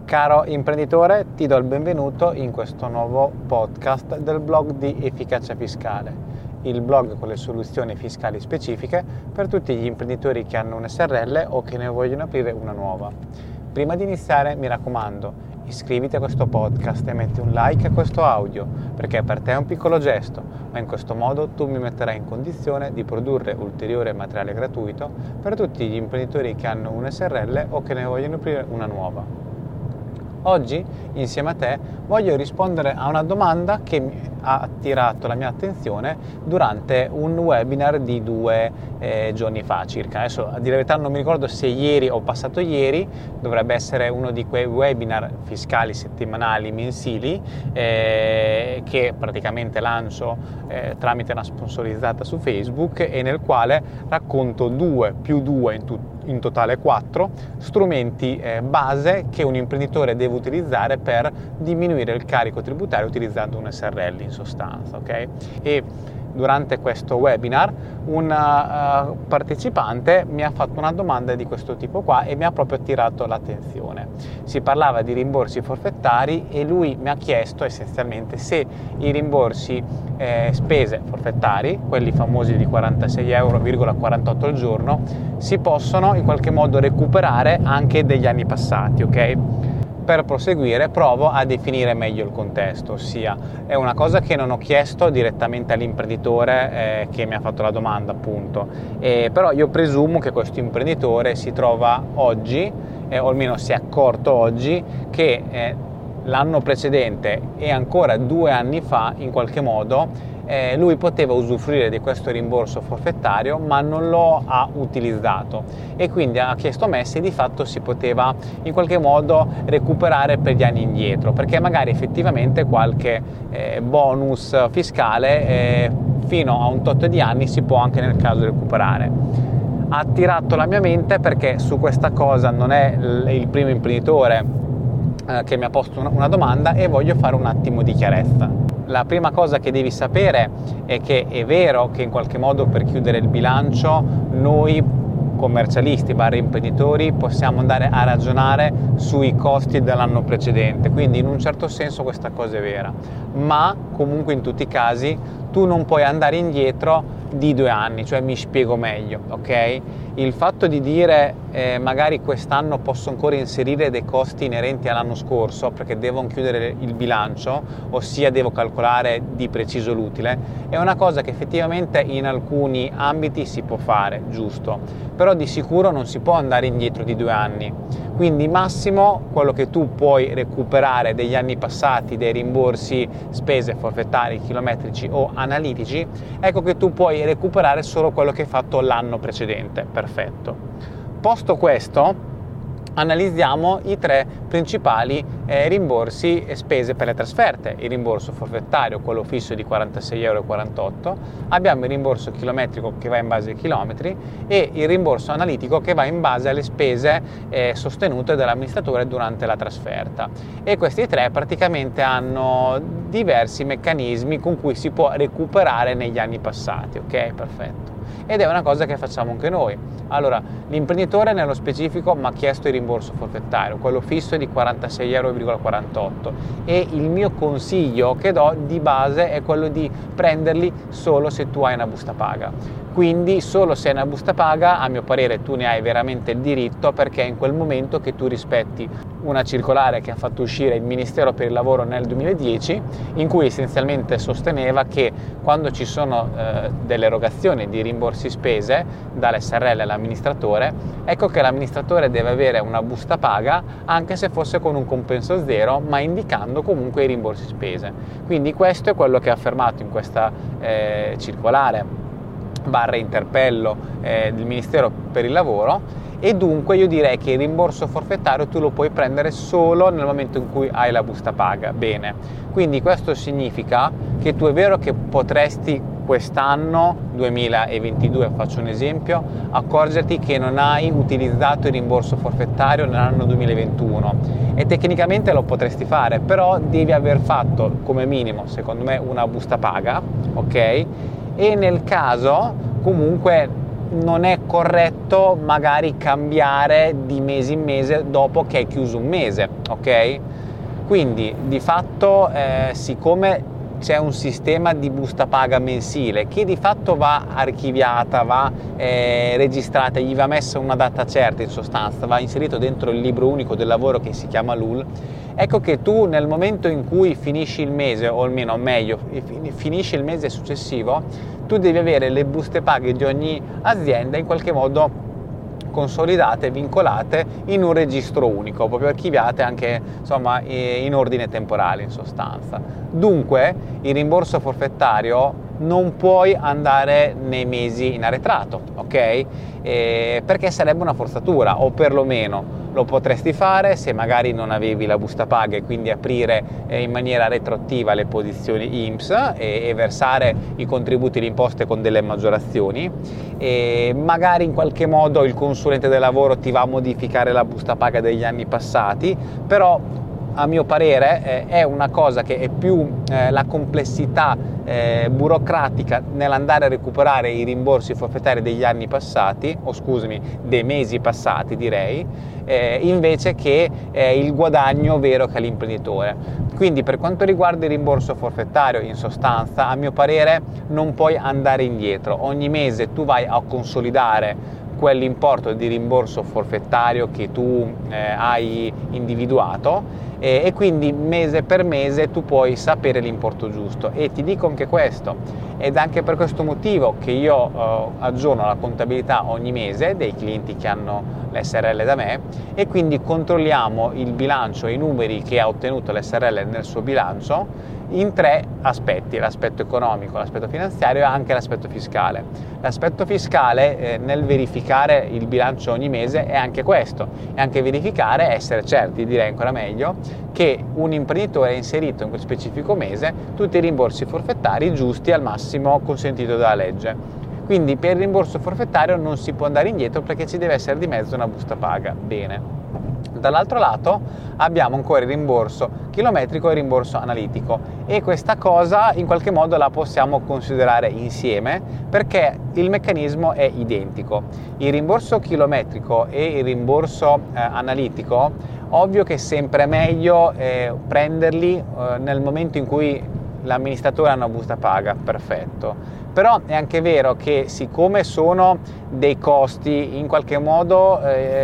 Caro imprenditore, ti do il benvenuto in questo nuovo podcast del blog di Efficacia Fiscale, il blog con le soluzioni fiscali specifiche per tutti gli imprenditori che hanno un SRL o che ne vogliono aprire una nuova. Prima di iniziare, mi raccomando, iscriviti a questo podcast e metti un like a questo audio, perché per te è un piccolo gesto, ma in questo modo tu mi metterai in condizione di produrre ulteriore materiale gratuito per tutti gli imprenditori che hanno un SRL o che ne vogliono aprire una nuova. Oggi, insieme a te, voglio rispondere a una domanda che ha attirato la mia attenzione durante un webinar di 2 giorni fa circa. Adesso, a dire la verità, non mi ricordo se ieri o passato ieri, dovrebbe essere uno di quei webinar fiscali settimanali, mensili, che praticamente lancio tramite una sponsorizzata su Facebook e nel quale racconto 2 più 2 in totale 4 strumenti base che un imprenditore deve utilizzare per diminuire il carico tributario utilizzando un SRL in sostanza, ok? E durante questo webinar un partecipante mi ha fatto una domanda di questo tipo qua e mi ha proprio attirato l'attenzione. Si parlava di rimborsi forfettari e lui mi ha chiesto essenzialmente se i rimborsi spese forfettari, quelli famosi di 46,48 € al giorno, si possono in qualche modo recuperare anche degli anni passati, ok? Per proseguire provo a definire meglio il contesto, ossia è una cosa che non ho chiesto direttamente all'imprenditore che mi ha fatto la domanda, appunto, però io presumo che questo imprenditore si trova oggi, o almeno si è accorto oggi, che l'anno precedente e ancora 2 anni fa in qualche modo lui poteva usufruire di questo rimborso forfettario ma non lo ha utilizzato e quindi ha chiesto a me se di fatto si poteva in qualche modo recuperare per gli anni indietro, perché magari effettivamente qualche bonus fiscale fino a un tot di anni si può anche nel caso recuperare. Ha attirato la mia mente perché su questa cosa non è il primo imprenditore che mi ha posto una domanda e voglio fare un attimo di chiarezza. La prima cosa che devi sapere è che è vero che in qualche modo per chiudere il bilancio noi commercialisti / imprenditori possiamo andare a ragionare sui costi dell'anno precedente, quindi in un certo senso questa cosa è vera, ma comunque in tutti i casi tu non puoi andare indietro di 2 anni, cioè mi spiego meglio, ok? Il fatto di dire magari quest'anno posso ancora inserire dei costi inerenti all'anno scorso perché devo chiudere il bilancio, ossia devo calcolare di preciso l'utile, è una cosa che effettivamente in alcuni ambiti si può fare, giusto, però di sicuro non si può andare indietro di 2 anni. Quindi massimo quello che tu puoi recuperare degli anni passati, dei rimborsi spese forfettari, chilometrici o analitici, ecco che tu puoi recuperare solo quello che hai fatto l'anno precedente. Perfetto. Posto questo, analizziamo i 3 principali rimborsi e spese per le trasferte. Il rimborso forfettario, quello fisso di 46,48 €, abbiamo il rimborso chilometrico che va in base ai chilometri e il rimborso analitico che va in base alle spese sostenute dall'amministratore durante la trasferta. E questi 3 praticamente hanno diversi meccanismi con cui si può recuperare negli anni passati, ok? Perfetto. Ed è una cosa che facciamo anche noi. Allora, l'imprenditore nello specifico mi ha chiesto il rimborso forfettario, quello fisso è di 46,48 € e il mio consiglio che do di base è quello di prenderli solo se tu hai una busta paga. Quindi solo se hai una busta paga, a mio parere tu ne hai veramente il diritto, perché è in quel momento che tu rispetti una circolare che ha fatto uscire il Ministero per il Lavoro nel 2010, in cui essenzialmente sosteneva che quando ci sono delle erogazioni di rimborsi spese dall'SRL all'amministratore, ecco che l'amministratore deve avere una busta paga anche se fosse con un compenso zero, ma indicando comunque i rimborsi spese. Quindi questo è quello che è affermato in questa circolare / interpello del Ministero per il Lavoro, e dunque io direi che il rimborso forfettario tu lo puoi prendere solo nel momento in cui hai la busta paga. Bene, quindi questo significa che tu è vero che potresti quest'anno 2022, faccio un esempio, accorgerti che non hai utilizzato il rimborso forfettario nell'anno 2021 e tecnicamente lo potresti fare, però devi aver fatto come minimo, secondo me, una busta paga, ok? E nel caso comunque non è corretto magari cambiare di mese in mese dopo che hai chiuso un mese, ok? Quindi di fatto siccome c'è un sistema di busta paga mensile che di fatto va archiviata, va registrata, gli va messa una data certa, in sostanza va inserito dentro il libro unico del lavoro che si chiama LUL, ecco che tu nel momento in cui finisci il mese, o almeno meglio, finisci il mese successivo, tu devi avere le buste paga di ogni azienda in qualche modo consolidate, vincolate in un registro unico, proprio archiviate anche insomma in ordine temporale, in sostanza. Dunque il rimborso forfettario non puoi andare nei mesi in arretrato, ok? Perché sarebbe una forzatura, o perlomeno lo potresti fare se magari non avevi la busta paga e quindi aprire in maniera retroattiva le posizioni INPS e versare i contributi e le imposte con delle maggiorazioni, e magari in qualche modo il consulente del lavoro ti va a modificare la busta paga degli anni passati, però a mio parere è una cosa che è più la complessità burocratica nell'andare a recuperare i rimborsi forfettari degli anni passati, o scusami, dei mesi passati direi, invece che il guadagno vero che ha l'imprenditore. Quindi per quanto riguarda il rimborso forfettario, in sostanza, a mio parere non puoi andare indietro. Ogni mese tu vai a consolidare quell'importo di rimborso forfettario che tu hai individuato, e quindi mese per mese tu puoi sapere l'importo giusto. E ti dico anche questo, ed anche per questo motivo che io aggiorno la contabilità ogni mese dei clienti che hanno l'SRL da me, e quindi controlliamo il bilancio e i numeri che ha ottenuto l'SRL nel suo bilancio in tre aspetti: l'aspetto economico, l'aspetto finanziario e anche l'aspetto fiscale. L'aspetto fiscale nel verificare il bilancio ogni mese è anche questo, è anche verificare, essere certi, direi ancora meglio, che un imprenditore ha inserito in quel specifico mese tutti i rimborsi forfettari giusti al massimo consentito dalla legge. Quindi per il rimborso forfettario non si può andare indietro perché ci deve essere di mezzo una busta paga. Bene. Dall'altro lato abbiamo ancora il rimborso chilometrico e il rimborso analitico, e questa cosa in qualche modo la possiamo considerare insieme perché il meccanismo è identico. Il rimborso chilometrico e il rimborso analitico, ovvio che sempre è meglio prenderli nel momento in cui l'amministratore ha una busta paga, perfetto. Però è anche vero che siccome sono dei costi in qualche modo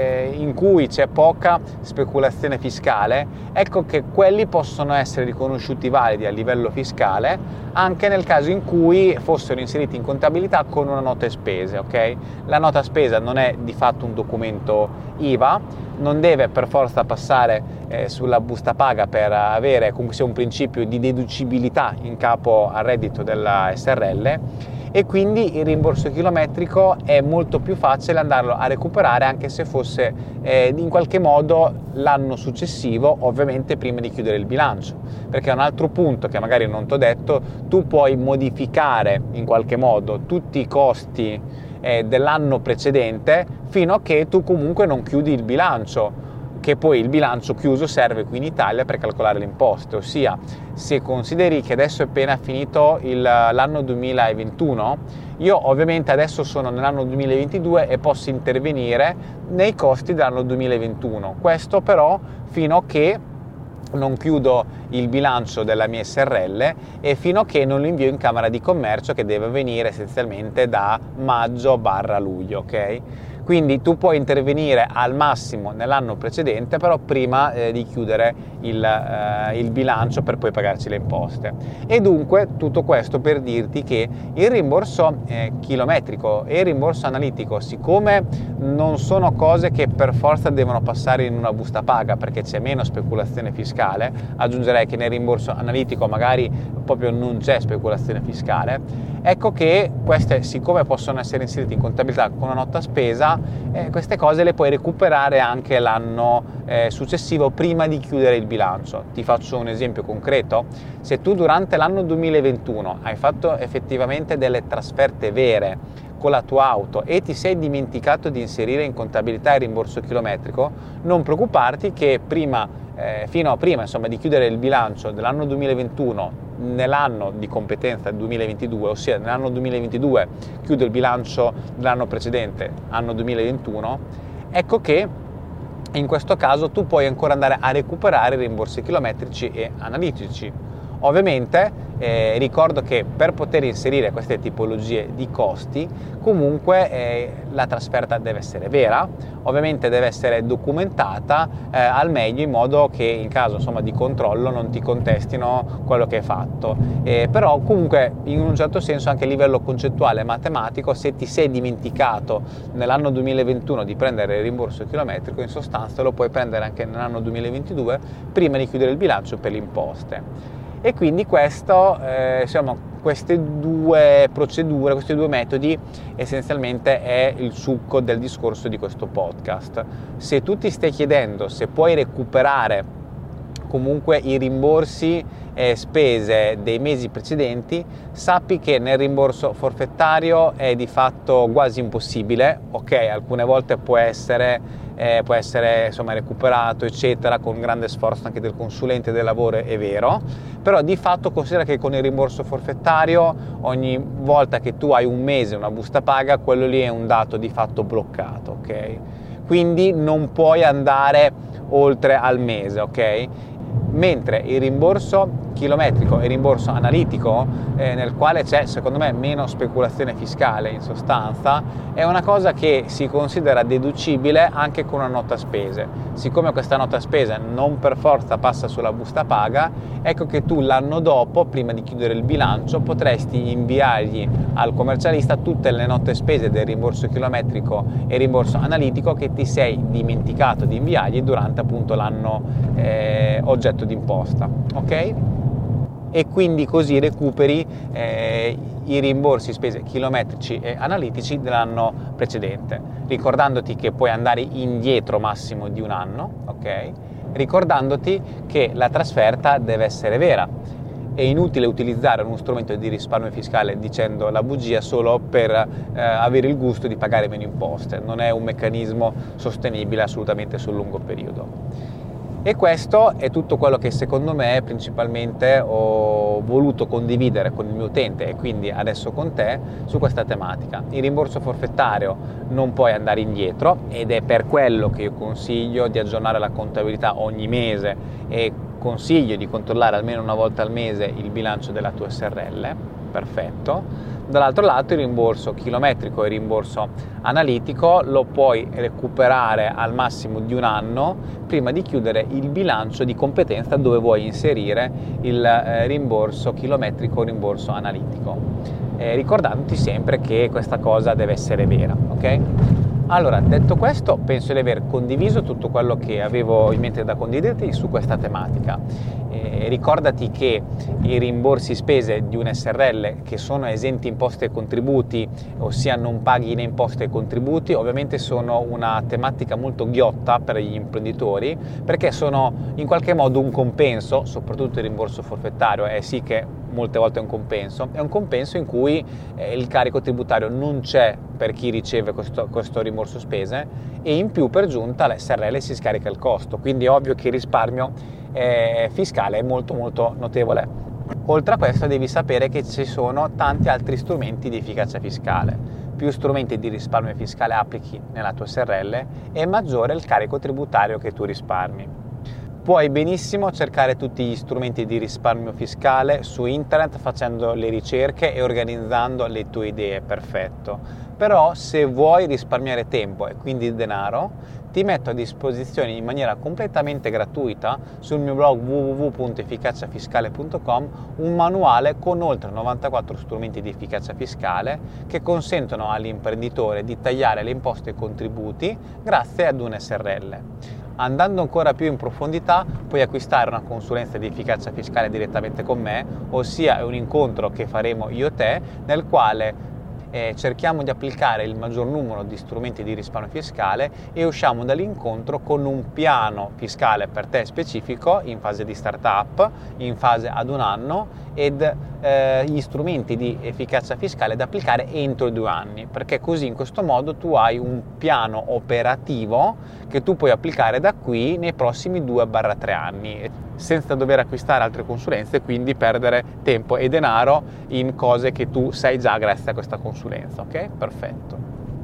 in cui c'è poca speculazione fiscale, ecco che quelli possono essere riconosciuti validi a livello fiscale anche nel caso in cui fossero inseriti in contabilità con una nota spese, ok? La nota spesa non è di fatto un documento IVA, non deve per forza passare sulla busta paga per avere comunque sia un principio di deducibilità in capo al reddito della SRL, e quindi il rimborso chilometrico è molto più facile andarlo a recuperare anche se fosse in qualche modo l'anno successivo, ovviamente prima di chiudere il bilancio, perché è un altro punto che magari non ti ho detto: tu puoi modificare in qualche modo tutti i costi dell'anno precedente fino a che tu comunque non chiudi il bilancio, che poi il bilancio chiuso serve qui in Italia per calcolare le imposte. Ossia, se consideri che adesso è appena finito l'anno 2021, io ovviamente adesso sono nell'anno 2022 e posso intervenire nei costi dell'anno 2021, questo però fino a che non chiudo il bilancio della mia SRL e fino a che non lo invio in Camera di Commercio, che deve avvenire essenzialmente da maggio/luglio, ok? Quindi tu puoi intervenire al massimo nell'anno precedente, però prima di chiudere il bilancio per poi pagarci le imposte. E dunque tutto questo per dirti che il rimborso chilometrico e il rimborso analitico, siccome non sono cose che per forza devono passare in una busta paga perché c'è meno speculazione fiscale, aggiungerei che nel rimborso analitico magari proprio non c'è speculazione fiscale, ecco che queste, siccome possono essere inserite in contabilità con una nota spesa, queste cose le puoi recuperare anche l'anno successivo prima di chiudere il bilancio. Ti faccio un esempio concreto: se tu durante l'anno 2021 hai fatto effettivamente delle trasferte vere con la tua auto e ti sei dimenticato di inserire in contabilità il rimborso chilometrico, non preoccuparti che fino a prima insomma di chiudere il bilancio dell'anno 2021 nell'anno di competenza 2022, ossia nell'anno 2022 chiudo il bilancio dell'anno precedente, anno 2021, ecco che in questo caso tu puoi ancora andare a recuperare i rimborsi chilometrici e analitici. Ovviamente ricordo che per poter inserire queste tipologie di costi comunque la trasferta deve essere vera, ovviamente deve essere documentata al meglio, in modo che in caso di controllo non ti contestino quello che hai fatto, però comunque in un certo senso anche a livello concettuale e matematico, se ti sei dimenticato nell'anno 2021 di prendere il rimborso chilometrico, in sostanza lo puoi prendere anche nell'anno 2022 prima di chiudere il bilancio per le imposte. E quindi questo, queste due procedure, questi due metodi essenzialmente è il succo del discorso di questo podcast. Se tu ti stai chiedendo se puoi recuperare comunque i rimborsi e spese dei mesi precedenti, sappi che nel rimborso forfettario è di fatto quasi impossibile. Ok, alcune volte può essere recuperato eccetera con grande sforzo anche del consulente del lavoro, è vero, però di fatto considera che con il rimborso forfettario ogni volta che tu hai un mese una busta paga, quello lì è un dato di fatto bloccato, ok? Quindi non puoi andare oltre al mese, ok? Mentre il rimborso chilometrico e il rimborso analitico, nel quale c'è secondo me meno speculazione fiscale, in sostanza è una cosa che si considera deducibile anche con una nota spese. Siccome questa nota spese non per forza passa sulla busta paga, ecco che tu l'anno dopo, prima di chiudere il bilancio, potresti inviargli al commercialista tutte le note spese del rimborso chilometrico e rimborso analitico che ti sei dimenticato di inviargli durante appunto l'anno oggetto di imposta, ok? E quindi così recuperi i rimborsi spese chilometrici e analitici dell'anno precedente, ricordandoti che puoi andare indietro massimo di un anno, ok? Ricordandoti che la trasferta deve essere vera. È inutile utilizzare uno strumento di risparmio fiscale dicendo la bugia solo per avere il gusto di pagare meno imposte. Non è un meccanismo sostenibile assolutamente sul lungo periodo. E questo è tutto quello che secondo me principalmente ho voluto condividere con il mio utente e quindi adesso con te su questa tematica. Il rimborso forfettario non puoi andare indietro ed è per quello che io consiglio di aggiornare la contabilità ogni mese e consiglio di controllare almeno una volta al mese il bilancio della tua SRL. Perfetto. Dall'altro lato il rimborso chilometrico e il rimborso analitico lo puoi recuperare al massimo di un anno prima di chiudere il bilancio di competenza dove vuoi inserire il rimborso chilometrico o rimborso analitico, ricordandoti sempre che questa cosa deve essere vera, ok? Allora, detto questo, penso di aver condiviso tutto quello che avevo in mente da condividerti su questa tematica. Ricordati che i rimborsi spese di un SRL che sono esenti imposte e contributi, ossia non paghi né imposte e contributi, ovviamente sono una tematica molto ghiotta per gli imprenditori, perché sono in qualche modo un compenso, soprattutto il rimborso forfettario è sì che molte volte è un compenso in cui il carico tributario non c'è per chi riceve questo rimborso spese e in più per giunta l'SRL si scarica il costo, quindi è ovvio che il risparmio fiscale è molto molto notevole. Oltre a questo devi sapere che ci sono tanti altri strumenti di efficacia fiscale. Più strumenti di risparmio fiscale applichi nella tua SRL e maggiore il carico tributario che tu risparmi. Puoi benissimo cercare tutti gli strumenti di risparmio fiscale su internet facendo le ricerche e organizzando le tue idee, perfetto. Però se vuoi risparmiare tempo e quindi denaro, ti metto a disposizione in maniera completamente gratuita sul mio blog www.efficaciafiscale.com un manuale con oltre 94 strumenti di efficacia fiscale che consentono all'imprenditore di tagliare le imposte e i contributi grazie ad un SRL. Andando ancora più in profondità puoi acquistare una consulenza di efficacia fiscale direttamente con me, ossia un incontro che faremo io e te nel quale cerchiamo di applicare il maggior numero di strumenti di risparmio fiscale e usciamo dall'incontro con un piano fiscale per te specifico in fase di startup, in fase ad un anno ed gli strumenti di efficacia fiscale da applicare entro i 2 anni, perché così in questo modo tu hai un piano operativo che tu puoi applicare da qui nei prossimi 2-3 anni, senza dover acquistare altre consulenze e quindi perdere tempo e denaro in cose che tu sai già grazie a questa consulenza. Ok? Perfetto.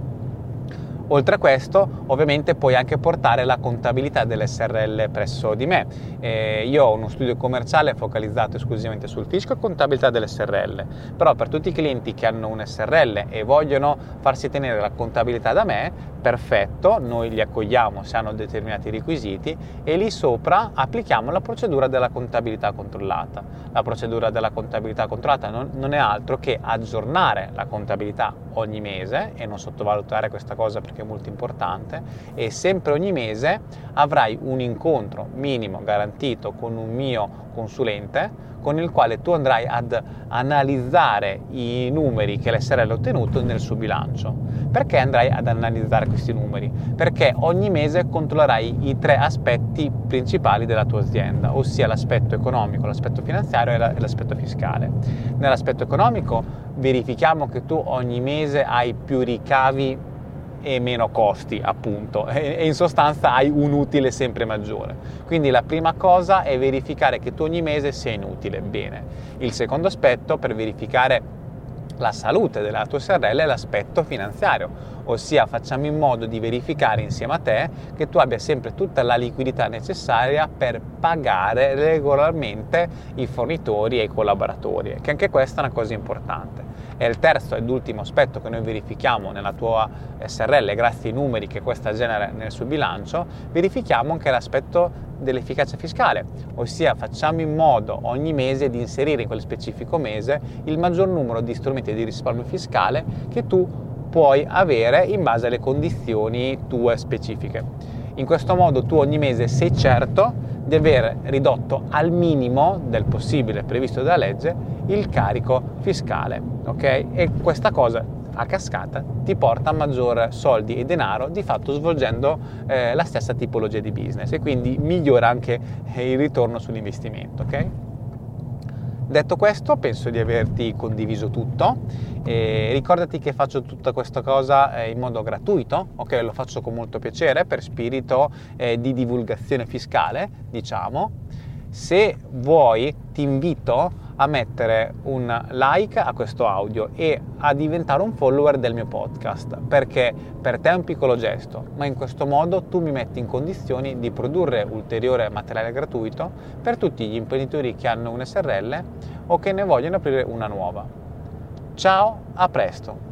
Oltre a questo, ovviamente puoi anche portare la contabilità delle SRL presso di me. Io ho uno studio commerciale focalizzato esclusivamente sul fisco e contabilità delle SRL, però per tutti i clienti che hanno un SRL e vogliono farsi tenere la contabilità da me, perfetto, noi li accogliamo se hanno determinati requisiti e lì sopra applichiamo la procedura della contabilità controllata. La procedura della contabilità controllata non è altro che aggiornare la contabilità ogni mese, e non sottovalutare questa cosa perché è molto importante, e sempre ogni mese avrai un incontro minimo garantito con un mio consulente con il quale tu andrai ad analizzare i numeri che l'SRL ha ottenuto nel suo bilancio. Perché andrai ad analizzare questi numeri? Perché ogni mese controllerai i 3 aspetti principali della tua azienda, ossia l'aspetto economico, l'aspetto finanziario e l'aspetto fiscale. Nell'aspetto economico verifichiamo che tu ogni mese hai più ricavi e meno costi, appunto, e in sostanza hai un utile sempre maggiore. Quindi la prima cosa è verificare che tu ogni mese sia in utile. Bene. Il secondo aspetto per verificare la salute della tua SRL è l'aspetto finanziario, ossia facciamo in modo di verificare insieme a te che tu abbia sempre tutta la liquidità necessaria per pagare regolarmente i fornitori e i collaboratori, che anche questa è una cosa importante. E il terzo ed ultimo aspetto che noi verifichiamo nella tua SRL, grazie ai numeri che questa genera nel suo bilancio, verifichiamo anche l'aspetto dell'efficacia fiscale, ossia facciamo in modo ogni mese di inserire in quel specifico mese il maggior numero di strumenti di risparmio fiscale che tu puoi avere in base alle condizioni tue specifiche. In questo modo tu ogni mese sei certo di aver ridotto al minimo del possibile previsto dalla legge il carico fiscale, ok? E questa cosa a cascata ti porta a maggior soldi e denaro, di fatto svolgendo la stessa tipologia di business, e quindi migliora anche il ritorno sull'investimento, ok? Detto questo, penso di averti condiviso tutto. Ricordati che faccio tutta questa cosa in modo gratuito, ok? Lo faccio con molto piacere per spirito di divulgazione fiscale, diciamo. Se vuoi, ti invito a mettere un like a questo audio e a diventare un follower del mio podcast, perché per te è un piccolo gesto, ma in questo modo tu mi metti in condizioni di produrre ulteriore materiale gratuito per tutti gli imprenditori che hanno un SRL o che ne vogliono aprire una nuova. Ciao, a presto!